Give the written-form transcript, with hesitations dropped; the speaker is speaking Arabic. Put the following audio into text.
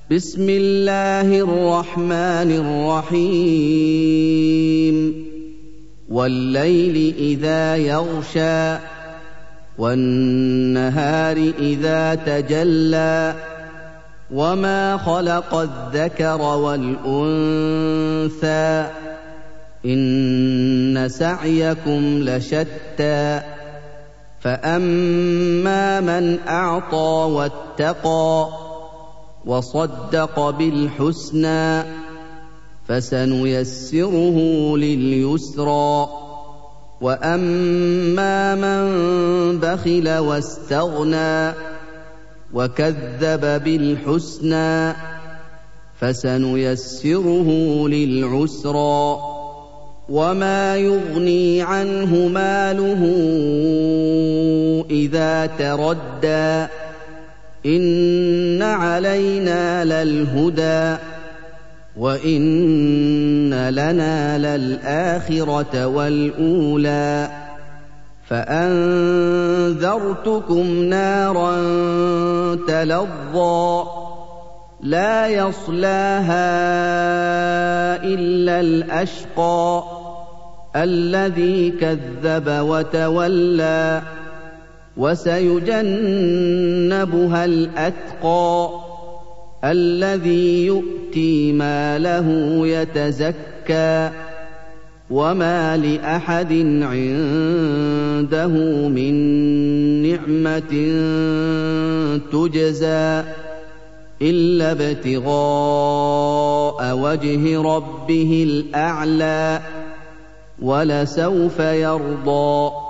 بسم الله الرحمن الرحيم والليل إذا يغشى والنهار إذا تجلى وما خلق الذكر والأنثى إن سعيكم لشتى فأما من أعطى واتقى وصدق بالحسنى فسنيسره لليسرى وأما من بخل واستغنى وكذب بالحسنى فسنيسره للعسرى وما يغني عنه ماله إذا تردى إن علينا للهدى وإن لنا للآخرة والأولى فأنذرتكم نارا تلظى لا يصلاها إلا الأشقى الذي كذب وتولى وسيجنبها الأتقى الذي يؤتي ماله يتزكى وما لأحد عنده من نعمة تجزى إلا ابتغاء وجه ربه الأعلى ولسوف يرضى